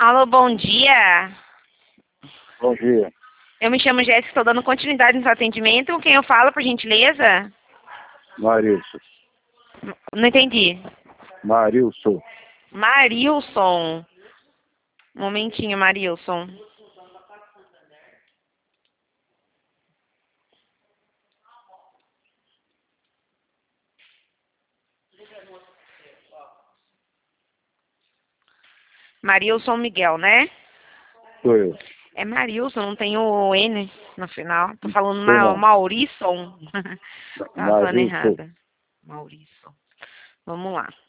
Alô, bom dia. Bom dia. Eu me chamo Jéssica, estou dando continuidade no seu atendimento. Quem eu falo, por gentileza? Marilson. Não entendi. Marilson. Marilson. Um momentinho, Marilson. Marilson Miguel, né? Sou eu. É Marilson, não tem o N no final. Tô falando Sei não. Maurício. Tá falando Marilson. errada. Maurício. Vamos lá.